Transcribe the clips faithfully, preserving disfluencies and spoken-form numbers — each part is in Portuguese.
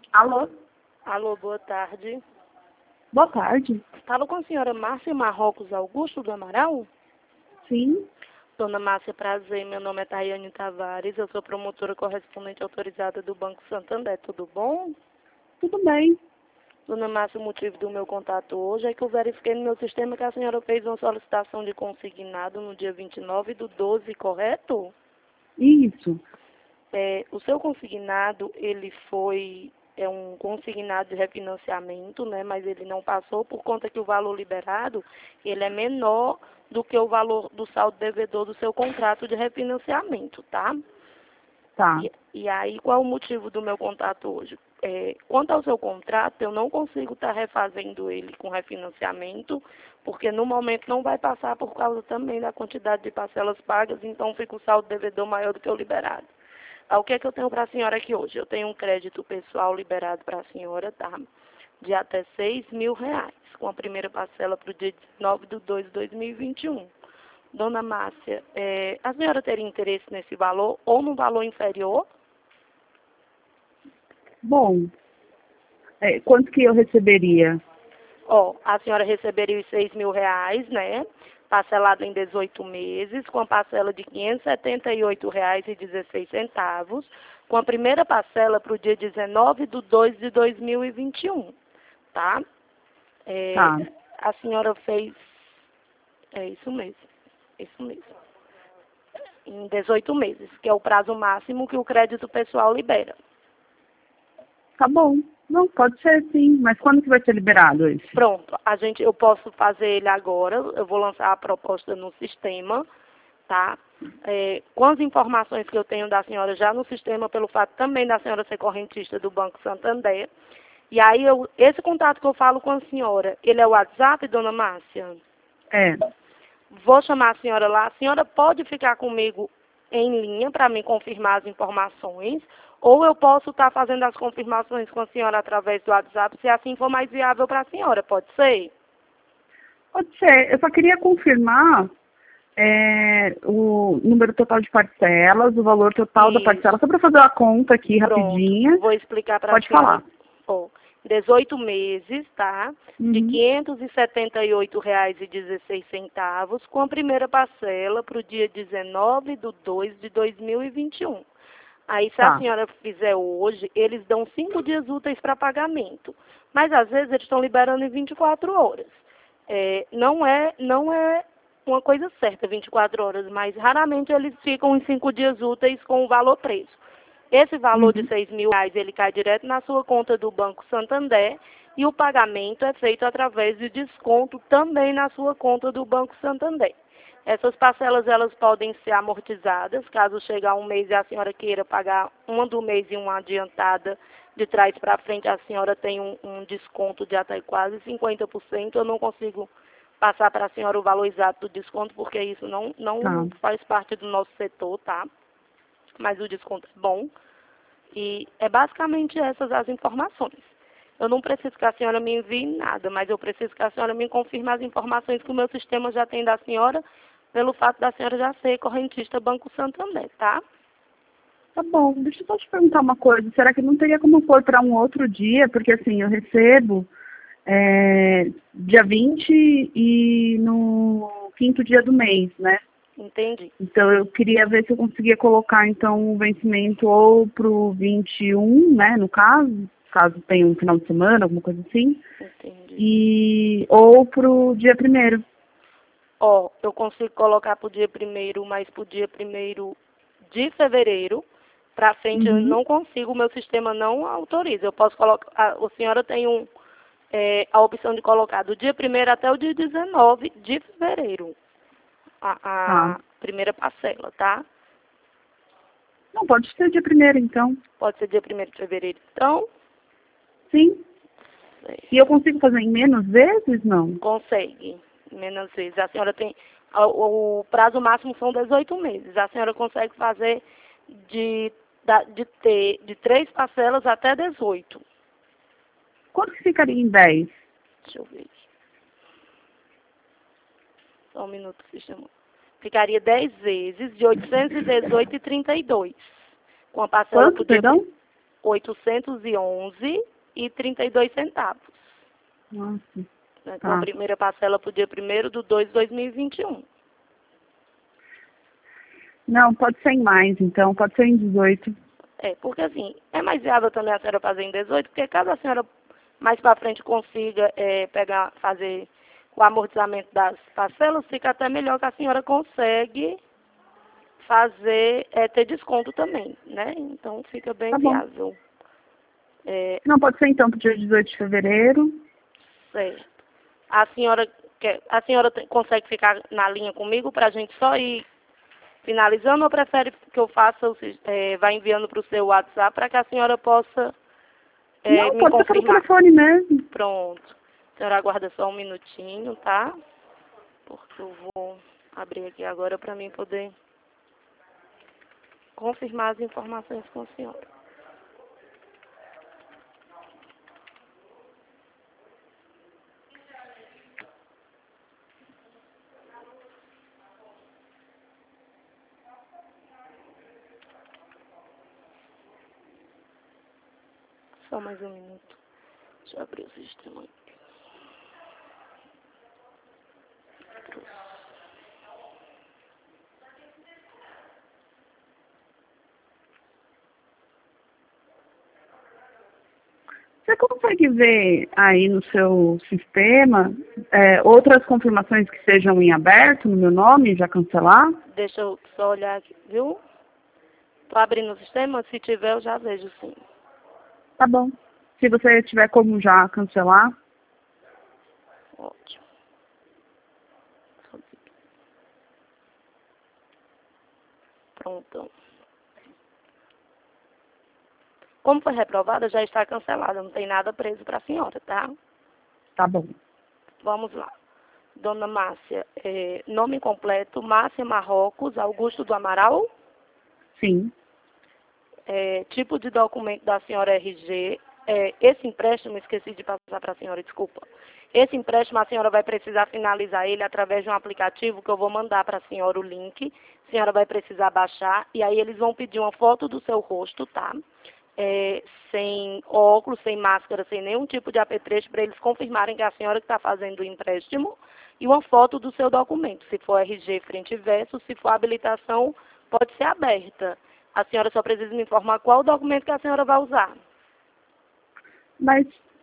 Alô? Alô, boa tarde. Boa tarde. Falo com a senhora Márcia Marrocos Augusto do Amaral? Sim. Dona Márcia, prazer. Meu nome é Tayane Tavares. Eu sou promotora correspondente autorizada do Banco Santander. Tudo bom? Tudo bem. Dona Márcia, o motivo do meu contato hoje é que eu verifiquei no meu sistema que a senhora fez uma solicitação de consignado no dia vinte e nove do doze, correto? Isso. É, o seu consignado, ele foi é um consignado de refinanciamento, né, mas ele não passou por conta que o valor liberado, ele é menor do que o valor do saldo devedor do seu contrato de refinanciamento, tá? Tá. E, e aí, qual é o motivo do meu contato hoje? É, quanto ao seu contrato, eu não consigo estar refazendo ele com refinanciamento, porque no momento não vai passar por causa também da quantidade de parcelas pagas, então fica o saldo devedor maior do que o liberado. Ah, o que é que eu tenho para a senhora aqui hoje? Eu tenho um crédito pessoal liberado para a senhora, tá? De até seis mil reais, com a primeira parcela para o dia dezenove de dois de dois mil e vinte e um. Dona Márcia, é, a senhora teria interesse nesse valor ou no valor inferior? Bom, é, quanto que eu receberia? Ó, a senhora receberia os seis mil reais, né? Parcelado em dezoito meses, com a parcela de quinhentos e setenta e oito reais e dezesseis centavos, com a primeira parcela para o dia dezenove de dois de dois mil e vinte e um, tá? É, Tá. a senhora fez, é isso mesmo, isso mesmo, em dezoito meses, que é o prazo máximo que o crédito pessoal libera. Tá bom. Não, pode ser sim. Mas quando que vai ser liberado esse? Pronto, a gente, eu posso fazer ele agora, eu vou lançar a proposta no sistema, tá? É, com as informações que eu tenho da senhora já no sistema, pelo fato também da senhora ser correntista do Banco Santander. E aí, eu, esse contato que eu falo com a senhora, ele é o WhatsApp, dona Márcia? É. Vou chamar a senhora lá. A senhora pode ficar comigo em linha para me confirmar as informações, ou eu posso estar fazendo as confirmações com a senhora através do WhatsApp, se assim for mais viável para a senhora, pode ser? Pode ser. Eu só queria confirmar é, o número total de parcelas, o valor total da Isso, parcela. Só para fazer a conta aqui pronto. rapidinha. Vou explicar para a Pode senhora. falar. Ó, dezoito meses, tá? De Uhum. quinhentos e setenta e oito reais e dezesseis centavos, com a primeira parcela para o dia dezenove de dois de dois mil e vinte e um. Aí, se a Tá. senhora fizer hoje, eles dão cinco dias úteis para pagamento. Mas, às vezes, eles estão liberando em vinte e quatro horas. É, não é, não é uma coisa certa, vinte e quatro horas, mas raramente eles ficam em cinco dias úteis com o valor preso. Esse valor de Uhum. seis mil reais, ele cai direto na sua conta do Banco Santander e o pagamento é feito através de desconto também na sua conta do Banco Santander. Essas parcelas, elas podem ser amortizadas, caso chegue a um mês e a senhora queira pagar uma do mês e uma adiantada de trás para frente, a senhora tem um, um desconto de até quase cinquenta por cento. Eu não consigo passar para a senhora o valor exato do desconto, porque isso não, Tá. não faz parte do nosso setor, tá? Mas o desconto é bom. E é basicamente essas as informações. Eu não preciso que a senhora me envie nada, mas eu preciso que a senhora me confirme as informações que o meu sistema já tem da senhora, pelo fato da senhora já ser correntista Banco Santander, tá? Tá bom. Deixa eu só te perguntar uma coisa. Será que não teria como pôr para um outro dia? Porque assim, eu recebo é, dia vinte e no quinto dia do mês, né? Entendi. Então eu queria ver se eu conseguia colocar então o vencimento ou pro vinte e um, né, no caso, caso tenha um final de semana, alguma coisa assim, Entendi. e ou pro dia primeiro. Ó, eu consigo colocar para o dia primeiro, mas para o dia primeiro de fevereiro, para frente eu Uhum. não consigo, o meu sistema não autoriza. Eu posso colocar, a, a senhora tem um, é, a opção de colocar do dia primeiro até o dia dezenove de fevereiro, a, Tá. a primeira parcela, tá? Não, pode ser dia primeiro então. Pode ser dia primeiro de fevereiro. Então, Sim. é, E eu consigo fazer em menos vezes? Não. consegue, menos vezes. A senhora tem, a- o, o prazo máximo são dezoito meses. A senhora consegue fazer de, da- de, ter, de três parcelas até dezoito. Quanto que ficaria em dez? Deixa eu ver. Só um minuto, sistema. Ficaria dez vezes de oitocentos e dezoito e trinta e dois. Com a parcela Quanto, para o dia perdão? oitocentos e onze reais e trinta e dois centavos. Nossa. Né, Tá. com a primeira parcela para o dia primeiro de dois de dois mil e vinte e um. Não, pode ser em mais, então. Pode ser em dezoito. É, porque assim, é mais viável também a senhora fazer em dezoito, porque caso a senhora mais para frente consiga é, pegar, fazer o amortizamento das parcelas, fica até melhor que a senhora consegue fazer, é, ter desconto também, né? Então fica bem Tá bom. viável. É, Não, pode ser então pro dia dezoito de fevereiro. certo. A senhora, quer, a senhora tem- consegue ficar na linha comigo para a gente só ir finalizando ou prefere que eu faça, o sis- é, vá enviando para o seu WhatsApp para que a senhora possa é, Não, me pode ser pelo confirmar? telefone mesmo. Pronto. A senhora aguarda só um minutinho, tá? Porque eu vou abrir aqui agora para mim poder confirmar as informações com a senhora. Só mais um minuto. Deixa eu abrir o sistema aqui. Você consegue ver aí no seu sistema é, outras confirmações que sejam em aberto no meu nome, já cancelar? Deixa eu só olhar aqui, viu? Tô abrindo o sistema, se tiver eu já vejo sim. Tá bom. Se você tiver como já cancelar. Ótimo. Pronto. Como foi reprovada, já está cancelada, não tem nada preso para a senhora, tá? Tá bom. Vamos lá. Dona Márcia, é, nome completo, Márcia Marrocos Augusto do Amaral. Sim. É, tipo de documento da senhora R G. É, esse empréstimo, esqueci de passar para a senhora, desculpa. Esse empréstimo a senhora vai precisar finalizar ele através de um aplicativo que eu vou mandar para a senhora o link. A senhora vai precisar baixar e aí eles vão pedir uma foto do seu rosto, tá? É, sem óculos, sem máscara, sem nenhum tipo de apetrecho, para eles confirmarem que é a senhora que está fazendo o empréstimo, e uma foto do seu documento, se for R G frente e verso, se for habilitação, pode ser aberta. A senhora só precisa me informar qual o documento que a senhora vai usar. Mas,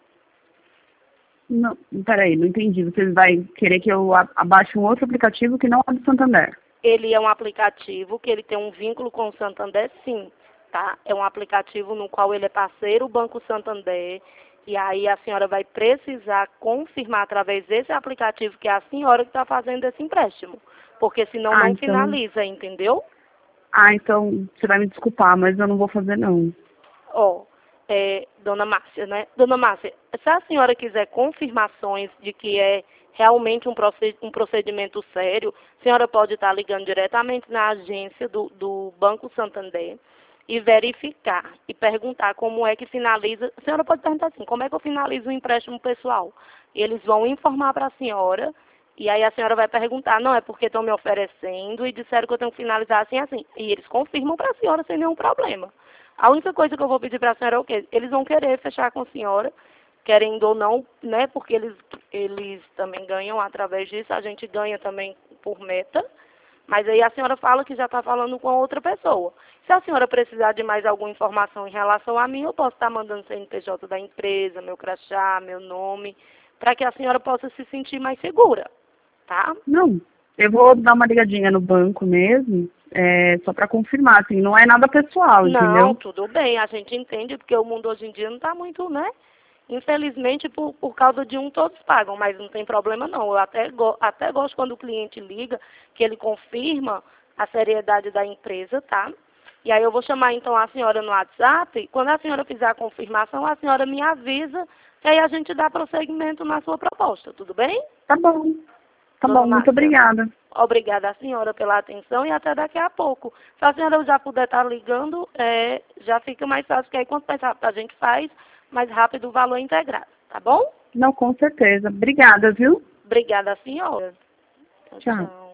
não, peraí, não entendi. Você vai querer que eu a- abaixe um outro aplicativo que não é do Santander? Ele é um aplicativo que ele tem um vínculo com o Santander, sim, tá? É um aplicativo no qual ele é parceiro Banco Santander, e aí a senhora vai precisar confirmar através desse aplicativo que é a senhora que está fazendo esse empréstimo, porque senão Ah, não então... finaliza, entendeu? Ah, então, você vai me desculpar, mas eu não vou fazer não. Ó, é, dona Márcia, né? Dona Márcia, se a senhora quiser confirmações de que é realmente um proced- um procedimento sério, a senhora pode estar ligando diretamente na agência do, do Banco Santander e verificar e perguntar como é que finaliza. A senhora pode perguntar assim, como é que eu finalizo o empréstimo pessoal? E eles vão informar para a senhora e aí a senhora vai perguntar, não, é porque estão me oferecendo e disseram que eu tenho que finalizar assim, assim. E eles confirmam para a senhora sem nenhum problema. A única coisa que eu vou pedir para a senhora é o quê? Eles vão querer fechar com a senhora, querendo ou não, né? Porque eles, eles também ganham através disso, a gente ganha também por meta. Mas aí a senhora fala que já está falando com outra pessoa. Se a senhora precisar de mais alguma informação em relação a mim, eu posso estar mandando C N P J da empresa, meu crachá, meu nome, para que a senhora possa se sentir mais segura, tá? Não, eu vou dar uma ligadinha no banco mesmo, é, só para confirmar, assim, não é nada pessoal, Não, entendeu? tudo bem, a gente entende, porque o mundo hoje em dia não está muito, né? Infelizmente, por, por causa de um, todos pagam, mas não tem problema não. Eu até, go, até gosto quando o cliente liga, que ele confirma a seriedade da empresa, tá? E aí eu vou chamar então a senhora no WhatsApp, quando a senhora fizer a confirmação, a senhora me avisa, que aí a gente dá prosseguimento na sua proposta, tudo bem? Tá bom, tá Dona bom, muito Márcia, obrigada. obrigada a senhora pela atenção e até daqui a pouco. Se a senhora já puder estar ligando, é, já fica mais fácil, porque aí quanto mais rápido a gente faz, mais rápido o valor é integrado, tá bom? Não, com certeza. Obrigada, viu? Obrigada a senhora. Tchau, Tchau. tchau.